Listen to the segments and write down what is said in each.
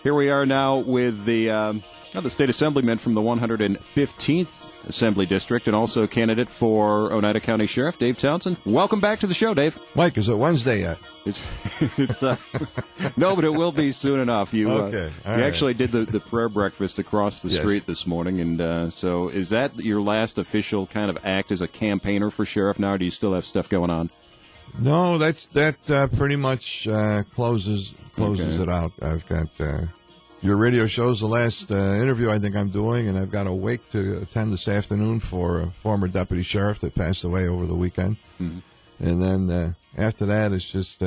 Here we are now with the state assemblyman from the 115th Assembly District and also a candidate for Oneida County Sheriff, Dave Townsend. Welcome back to the show, Dave. Mike, is it Wednesday yet? It's no, but it will be soon enough. You actually did the prayer breakfast across the street this morning, and so is that your last official kind of act as a campaigner for sheriff now, or do you still have stuff going on? No, that pretty much closes it out. I've got your radio show's the last interview I think I'm doing, and I've got a wake to attend this afternoon for a former deputy sheriff that passed away over the weekend. Mm-hmm. And then after that, it's just,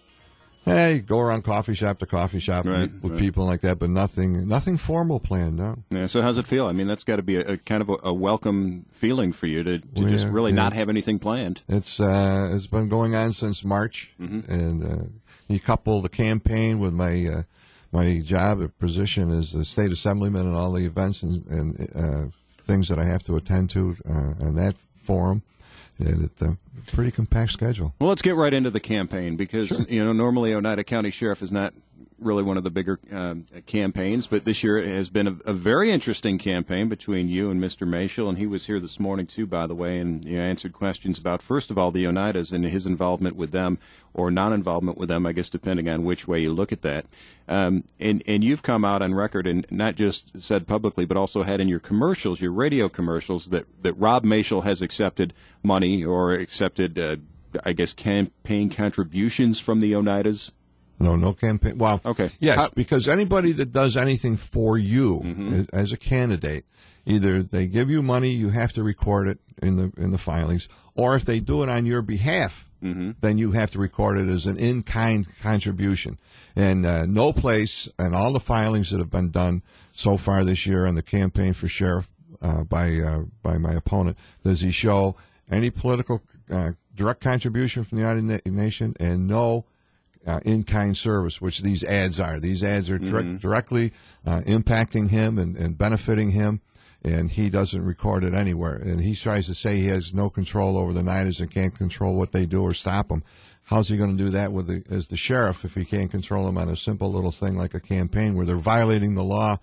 hey, go around coffee shop to coffee shop with people like that, but nothing formal planned, no. Yeah, so how's it feel? I mean, that's got to be a kind of a welcome feeling for you to just really not have anything planned. It's been going on since March, and you couple the campaign with my job at position as the state assemblyman and all the events and things that I have to attend to on that forum. And it's a pretty compact schedule. Well, let's get right into the campaign because, normally Oneida County Sheriff is not really one of the bigger campaigns, but this year it has been a very interesting campaign between you and Mr. Mashel, and he was here this morning, too, by the way, and answered questions about, first of all, the Oneidas and his involvement with them or non-involvement with them, I guess, depending on which way you look at that. And you've come out on record and not just said publicly, but also had in your commercials, your radio commercials, that Rob Mashel has accepted money or accepted, I guess, campaign contributions from the Oneidas. No campaign. Well, okay. Yes, because anybody that does anything for you as a candidate, either they give you money, you have to record it in the filings, or if they do it on your behalf, then you have to record it as an in-kind contribution. And no place in all the filings that have been done so far this year on the campaign for sheriff by my opponent does he show any political direct contribution from the United Nations and no in-kind service, which these ads are. These ads are directly impacting him and benefiting him, and he doesn't record it anywhere. And he tries to say he has no control over the Oneidas and can't control what they do or stop them. How's he going to do that as the sheriff if he can't control them on a simple little thing like a campaign where they're violating the law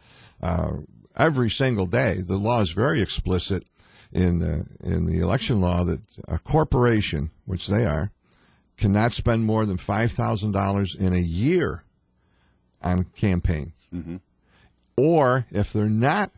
every single day? The law is very explicit in the election law that a corporation, which they are, cannot spend more than $5,000 in a year on campaigns. Or if they're not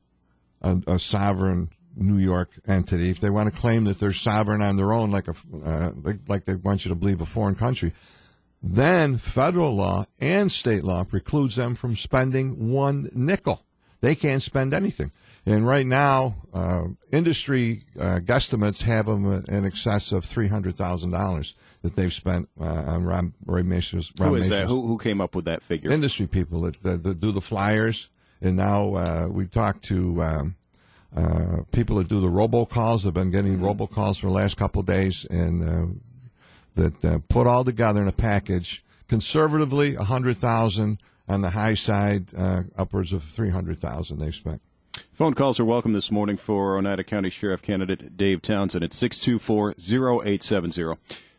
a sovereign New York entity, if they want to claim that they're sovereign on their own, like they want you to believe a foreign country, then federal law and state law precludes them from spending one nickel. They can't spend anything. And right now, industry guesstimates have them in excess of $300,000 that they've spent on Rob Mashel's. Who is that? Who came up with that figure? Industry people that do the flyers. And now we talked to people that do the robocalls. They've been getting robocalls for the last couple of days, and that put all together in a package. Conservatively, $100,000. On the high side, upwards of $300,000 they've spent. Phone calls are welcome this morning for Oneida County Sheriff candidate Dave Townsend at 624-0870.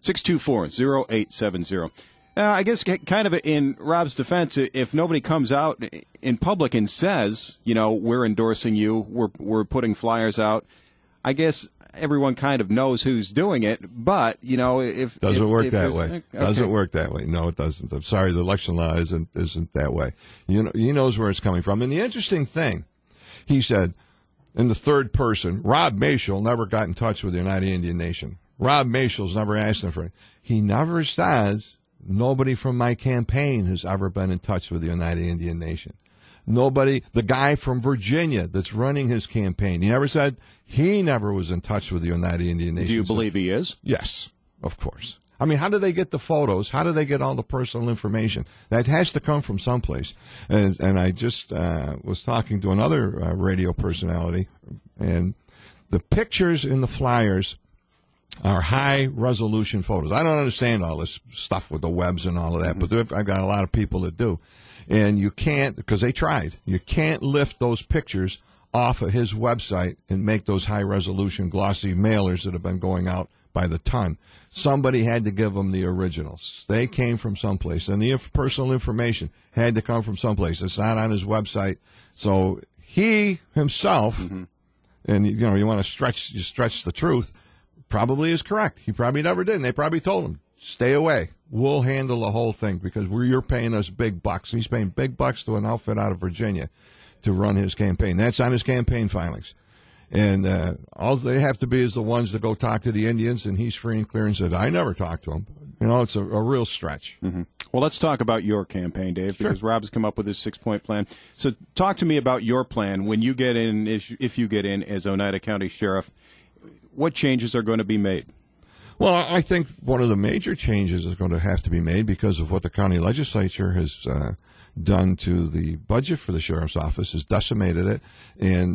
624-0870. I guess kind of in Rob's defense, if nobody comes out in public and says, we're endorsing you, we're putting flyers out, I guess everyone kind of knows who's doing it, but, if... Doesn't work that way. Okay. Doesn't work that way. No, it doesn't. I'm sorry, the election law isn't that way. He knows where it's coming from. And the interesting thing, he said, in the third person, Rob Mashel never got in touch with the Oneida Indian Nation. Rob Mashel's never asked him for it. He never says, nobody from my campaign has ever been in touch with the Oneida Indian Nation. Nobody, the guy from Virginia that's running his campaign, he never said he never was in touch with the Oneida Indian Nation. Do you believe he is? Yes, of course. I mean, how do they get the photos? How do they get all the personal information? That has to come from someplace. And I just was talking to another radio personality, and the pictures in the flyers are high-resolution photos. I don't understand all this stuff with the webs and all of that, but I've got a lot of people that do. And you can't, because they tried, you can't lift those pictures off of his website and make those high-resolution glossy mailers that have been going out by the ton. Somebody had to give them the originals. They came from someplace, and the personal information had to come from someplace. It's not on his website. So he himself, and you want to stretch the truth, probably is correct. He probably never did, and they probably told him, stay away. We'll handle the whole thing because you're paying us big bucks. He's paying big bucks to an outfit out of Virginia to run his campaign. That's on his campaign filings. And all they have to be is the ones that go talk to the Indians, and he's free and clear and said, I never talked to them. It's a real stretch. Well, let's talk about your campaign, Dave, because Rob's come up with his 6-point plan. So talk to me about your plan when you get in, if you get in as Oneida County Sheriff. What changes are going to be made? Well, I think one of the major changes is going to have to be made because of what the county legislature has done to the budget for the sheriff's office, has decimated it, and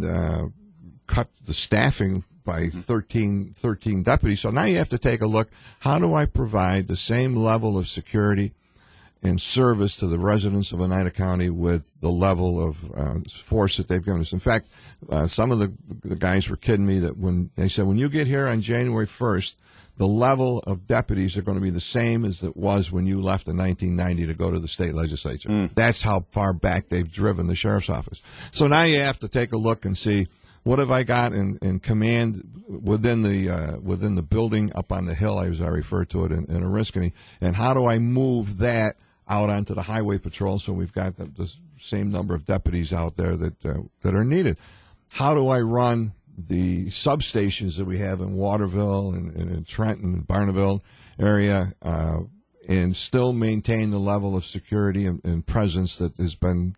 cut the staffing by 13 deputies. So now you have to take a look, how do I provide the same level of security and service to the residents of Oneida County with the level of force that they've given us? In fact, some of the guys were kidding me that when they said, when you get here on January 1st, the level of deputies are going to be the same as it was when you left in 1990 to go to the state legislature. That's how far back they've driven the sheriff's office. So now you have to take a look and see, what have I got in command within the building up on the hill, as I refer to it in Oriskany, and how do I move that out onto the highway patrol so we've got the same number of deputies out there that are needed? How do I run the substations that we have in Waterville and in Trenton and Barneville area and still maintain the level of security and presence that has been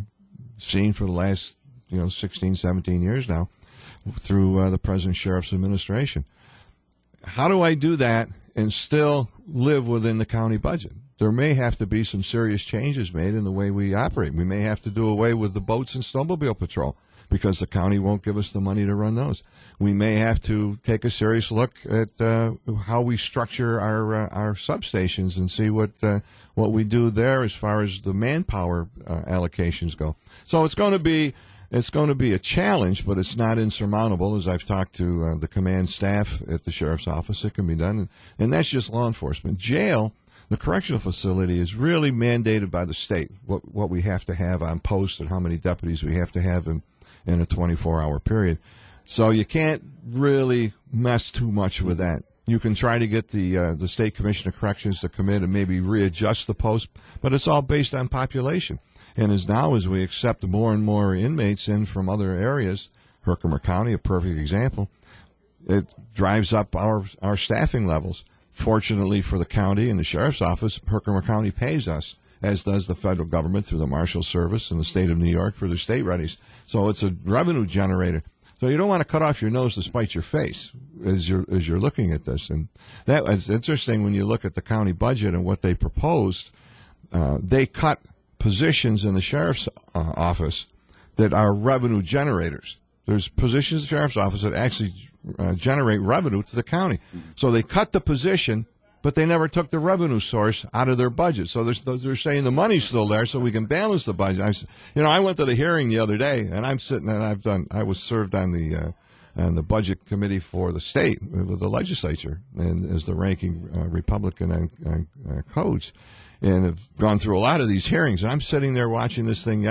seen for the last 16, 17 years now through the present sheriff's administration? How do I do that and still live within the county budget? There may have to be some serious changes made in the way we operate. We may have to do away with the boats and snowmobile patrol because the county won't give us the money to run those. We may have to take a serious look at how we structure our substations and see what we do there as far as the manpower allocations go. So it's going to be a challenge, but it's not insurmountable. As I've talked to the command staff at the sheriff's office, it can be done, and that's just law enforcement. Jail, the correctional facility, is really mandated by the state, what we have to have on post and how many deputies we have to have in a 24-hour period. So you can't really mess too much with that. You can try to get the State Commission of Corrections to come in and maybe readjust the post, but it's all based on population. And as we accept more and more inmates in from other areas, Herkimer County, a perfect example, it drives up our staffing levels. Fortunately for the county and the sheriff's office, Herkimer County pays us, as does the federal government through the Marshal Service and the state of New York for their state readies. So it's a revenue generator. So you don't want to cut off your nose to spite your face as you're looking at this. And that was interesting when you look at the county budget and what they proposed. They cut positions in the sheriff's office that are revenue generators. There's positions in the sheriff's office that actually generate revenue to the county. So they cut the position, but they never took the revenue source out of their budget. So they're saying the money's still there, so we can balance the budget. I went to the hearing the other day, and I'm sitting and I was served on the budget committee for the state with the legislature, and as the ranking Republican on codes, and have gone through a lot of these hearings. And I'm sitting there watching this thing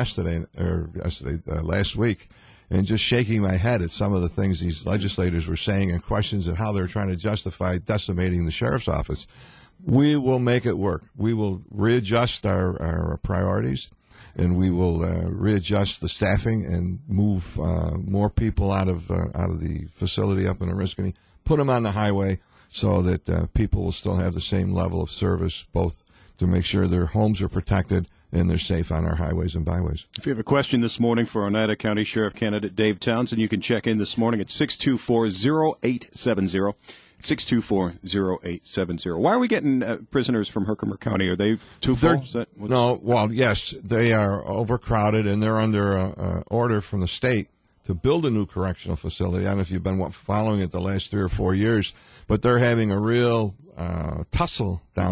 last week, and just shaking my head at some of the things these legislators were saying and questions of how they're trying to justify decimating the sheriff's office. We will make it work. We will readjust our priorities, and we will readjust the staffing and move more people out of the facility up in Oriskany, put them on the highway so that people will still have the same level of service, both to make sure their homes are protected and they're safe on our highways and byways. If you have a question this morning for Oneida County Sheriff candidate Dave Townsend, you can check in this morning at 624-0870. 624-0870. Why are we getting prisoners from Herkimer County? Are they too full? Yes, they are overcrowded, and they're under an order from the state to build a new correctional facility. I don't know if you've been following it the last 3 or 4 years, but they're having a real tussle down there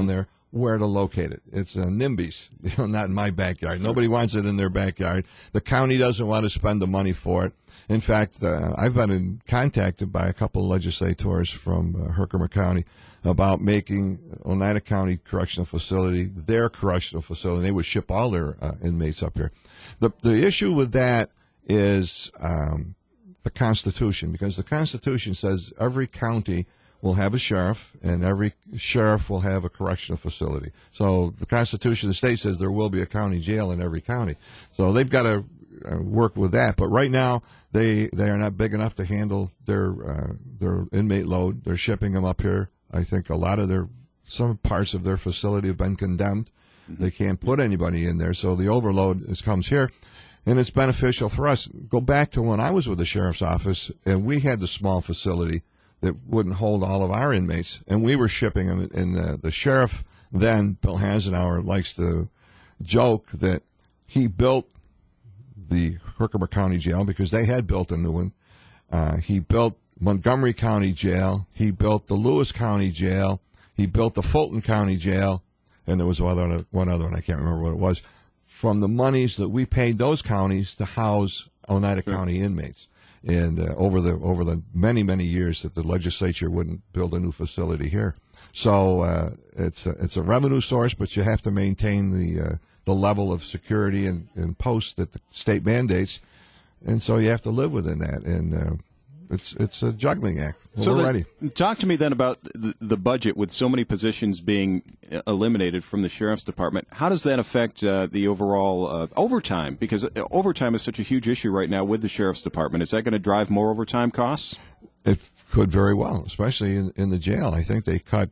where to locate it. It's NIMBYs, not in my backyard. Nobody wants it in their backyard. The county doesn't want to spend the money for it. In fact, I've been contacted by a couple of legislators from Herkimer County about making Oneida County Correctional Facility their correctional facility. They would ship all their inmates up here. The issue with that is the Constitution, because the Constitution says every county will have a sheriff, and every sheriff will have a correctional facility. So the Constitution of the state says there will be a county jail in every county. So they've got to work with that. But right now, they are not big enough to handle their inmate load. They're shipping them up here. I think a lot of some parts of their facility have been condemned. They can't put anybody in there, so the overload comes here. And it's beneficial for us. Go back to when I was with the sheriff's office, and we had the small facility that wouldn't hold all of our inmates, and we were shipping them. And the sheriff then, Bill Hasenauer, likes to joke that he built the Herkimer County Jail because they had built a new one. He built Montgomery County Jail. He built the Lewis County Jail. He built the Fulton County Jail, and there was one other one. I can't remember what it was. From the monies that we paid those counties to house Oneida County inmates. And over the many years that the legislature wouldn't build a new facility here, so it's a revenue source, but you have to maintain the level of security and posts that the state mandates, and so you have to live within that, and it's a juggling act. Well, so we're ready. Talk to me then about the budget with so many positions being eliminated from the sheriff's department. How does that affect the overall overtime? Because overtime is such a huge issue right now with the sheriff's department. Is that going to drive more overtime costs? It could very well, especially in the jail. I think they cut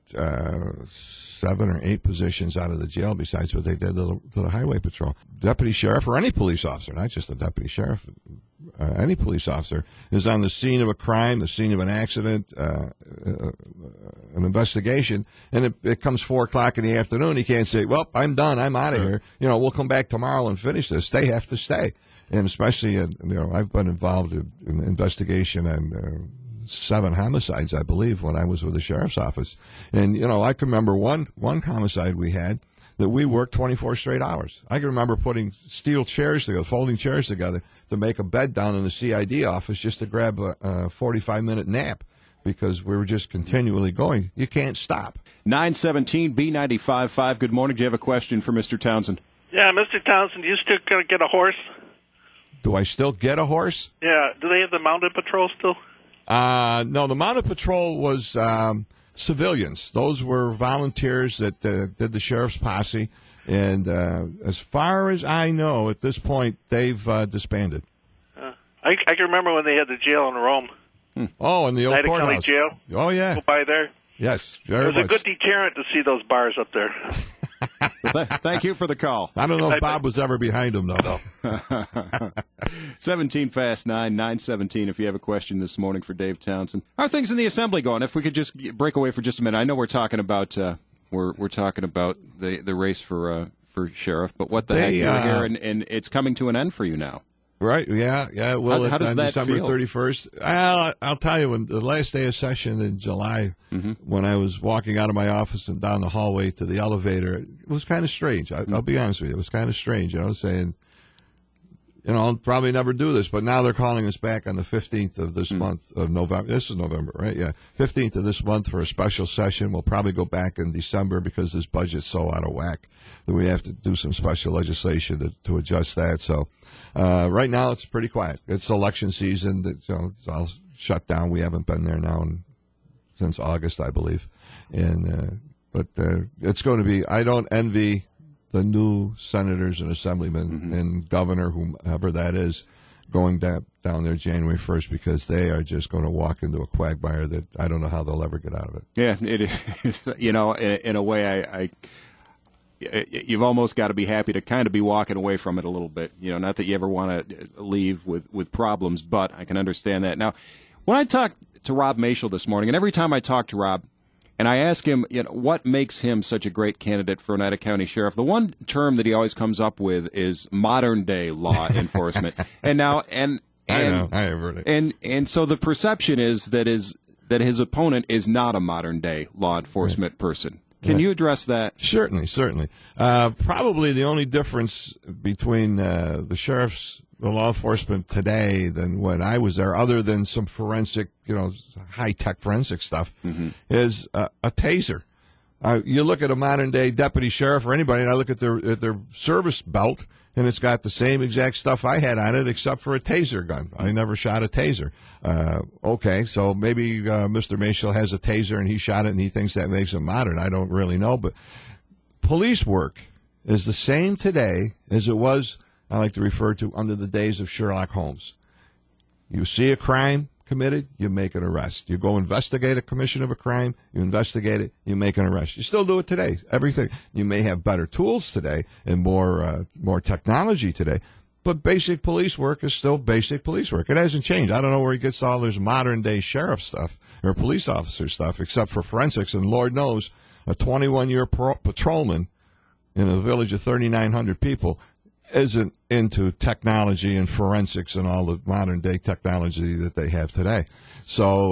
7 or 8 positions out of the jail besides what they did to the highway patrol. Deputy sheriff or any police officer, not just a deputy sheriff, any police officer is on the scene of a crime, the scene of an accident, an investigation, and it comes 4 o'clock in the afternoon. He can't say, well, I'm done, I'm out of here. We'll come back tomorrow and finish this. They have to stay. And especially, I've been involved in an investigation on 7 homicides, I believe, when I was with the sheriff's office. And, I can remember one homicide we had that we worked 24 straight hours. I can remember putting steel chairs together, folding chairs together to make a bed down in the CID office just to grab a 45-minute nap because we were just continually going. You can't stop. 917 B95.5. Good morning. Do you have a question for Mr. Townsend? Yeah, Mr. Townsend, you still going to get a horse? Do I still get a horse? Yeah. Do they have the mounted patrol still? No, the mounted patrol was civilians. Those were volunteers that did the sheriff's posse. And as far as I know, at this point, they've disbanded. I can remember when they had the jail in Rome. Oh, in the old courthouse. Jail. Oh, yeah. Go by there. Yes, very much. It was a good deterrent to see those bars up there. Thank you for the call. I don't know if Bob was ever behind him, though. 17 past 9, 9:17. If you have a question this morning for Dave Townsend, how are things in the assembly going? If we could just break away for just a minute. I know we're talking about we're talking about the race for sheriff, but what the heck you're here, and it's coming to an end for you now. Right, yeah. Well, how does that December feel? 31st. I'll tell you, when the last day of session in July, when I was walking out of my office and down the hallway to the elevator, it was kind of strange. I'll be honest with you. It was kind of strange, saying, I'll probably never do this, but now they're calling us back on the 15th of this month of November. This is November, right? Yeah. 15th of this month for a special session. We'll probably go back in December because this budget's so out of whack that we have to do some special legislation to adjust that. So, right now it's pretty quiet. It's election season. It's all shut down. We haven't been there now since August, I believe. But it's going to be, I don't envy the new senators and assemblymen and governor, whomever that is, going down there January 1st, because they are just going to walk into a quagmire that I don't know how they'll ever get out of it. Yeah, it is. In a way, you've almost got to be happy to kind of be walking away from it a little bit. Not that you ever want to leave with problems, but I can understand that. Now, when I talked to Rob Mashel this morning, and every time I talk to Rob, and I ask him, what makes him such a great candidate for Oneida County Sheriff? The one term that he always comes up with is modern day law enforcement. I know, I have heard it. And so the perception is that his opponent is not a modern day law enforcement person. Can you address that? Certainly. Probably the only difference between the sheriff's, the law enforcement today than when I was there, other than some forensic, high-tech forensic stuff, is a taser. You look at a modern-day deputy sheriff or anybody, and I look at their service belt, and it's got the same exact stuff I had on it except for a taser gun. I never shot a taser. Okay, so maybe Mr. Maciel has a taser and he shot it and he thinks that makes him modern. I don't really know. But police work is the same today as it was, I like to refer to, under the days of Sherlock Holmes. You see a crime committed, you make an arrest. You go investigate a commission of a crime, you investigate it, you make an arrest. You still do it today. Everything. You may have better tools today and more technology today, but basic police work is still basic police work. It hasn't changed. I don't know where he gets all this modern day sheriff stuff or police officer stuff, except for forensics. And Lord knows, a 21-year patrolman in a village of 3,900 people isn't into technology and forensics and all the modern day technology that they have today. So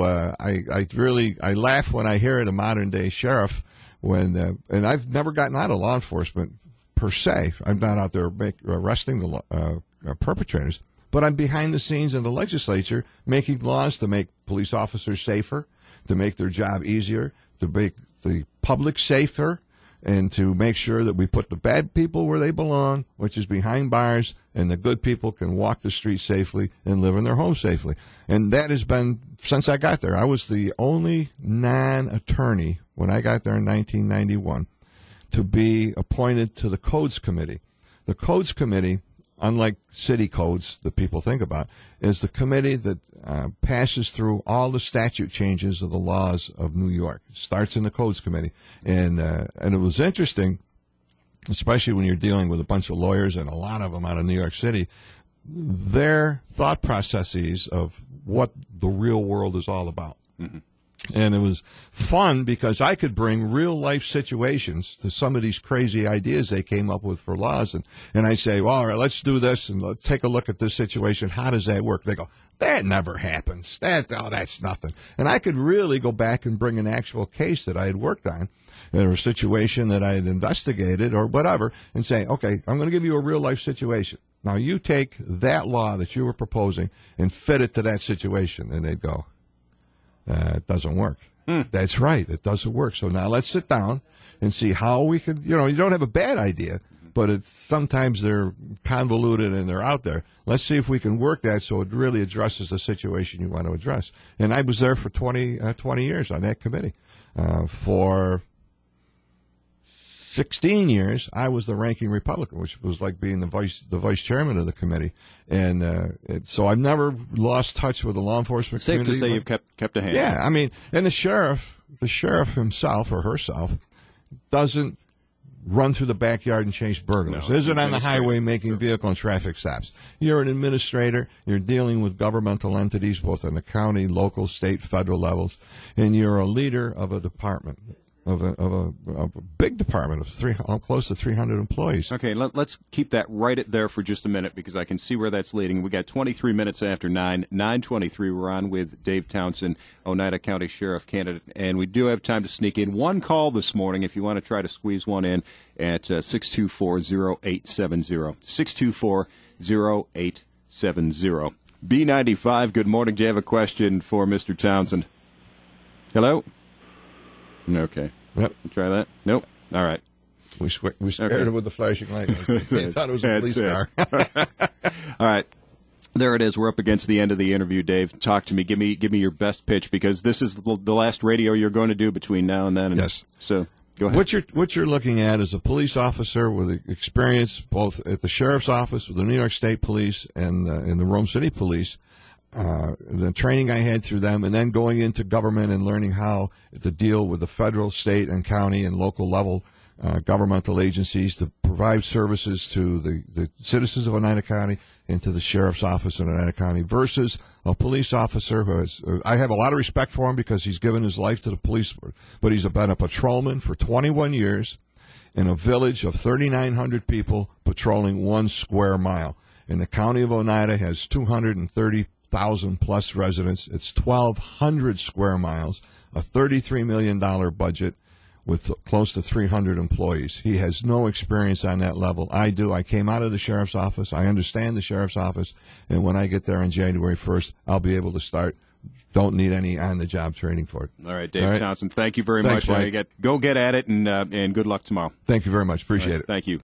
I laugh when I hear it, a modern day sheriff, and I've never gotten out of law enforcement per se. I'm not out there arresting the perpetrators, but I'm behind the scenes in the legislature making laws to make police officers safer, to make their job easier, to make the public safer, and to make sure that we put the bad people where they belong, which is behind bars, and the good people can walk the streets safely and live in their homes safely. And that has been since I got there. I was the only non-attorney when I got there in 1991 to be appointed to the Codes Committee. The Codes Committee, unlike city codes that people think about, is the committee that passes through all the statute changes of the laws of New York. It starts in the Codes Committee. And it was interesting, especially when you're dealing with a bunch of lawyers and a lot of them out of New York City, their thought processes of what the real world is all about. Mm-hmm. And it was fun because I could bring real life situations to some of these crazy ideas they came up with for laws. And I say, well, all right, let's do this and let's take a look at this situation. How does that work? They go, that never happens. That's nothing. And I could really go back and bring an actual case that I had worked on or a situation that I had investigated or whatever and say, okay, I'm going to give you a real life situation. Now you take that law that you were proposing and fit it to that situation. And they'd go, it doesn't work. That's right. It doesn't work. So now let's sit down and see how we can, you don't have a bad idea, but sometimes they're convoluted and they're out there. Let's see if we can work that so it really addresses the situation you want to address. And I was there for 20 years on that committee. For 16 years, I was the ranking Republican, which was like being the vice chairman of the committee. And so I've never lost touch with the law enforcement community. Safe to say you've kept a hand. Yeah, I mean, and the sheriff himself or herself doesn't run through the backyard and chase burglars. No, isn't on the highway making vehicle and traffic stops. You're an administrator. You're dealing with governmental entities, both on the county, local, state, federal levels, and you're a leader of a department. Of a big department of close to 300 employees. Okay, let's keep that right there for just a minute because I can see where that's leading. We got 23 minutes after 9, 9:23. We're on with Dave Townsend, Oneida County Sheriff candidate, and we do have time to sneak in one call this morning if you want to try to squeeze one in at 624-0870. 624-0870. B95, good morning. Do you have a question for Mr. Townsend? Hello? Okay. Yep. Try that? Nope. All right. We scared him with the flashing light. He thought it was a police car. All right. There it is. We're up against the end of the interview, Dave. Talk to me. Give me your best pitch because this is the last radio you're going to do between now and then. Yes. So go ahead. What you're looking at is a police officer with experience both at the sheriff's office with the New York State Police and in the Rome City Police. The training I had through them, and then going into government and learning how to deal with the federal, state, and county and local level governmental agencies to provide services to the citizens of Oneida County and to the sheriff's office in Oneida County versus a police officer who is, I have a lot of respect for him because he's given his life to the police, but he's been a patrolman for 21 years in a village of 3,900 people patrolling 1 square mile. And the county of Oneida has 230,000 plus residents. It's 1,200 square miles, a $33 million budget, with close to 300 employees. He has no experience on that level. I do. I came out of the sheriff's office. I understand the sheriff's office. And when I get there on January 1st, I'll be able to start. Don't need any on-the-job training for it. All right, Dave Johnson, thank you very much. Mike. Go get at it, and good luck tomorrow. Thank you very much. Appreciate it. Thank you.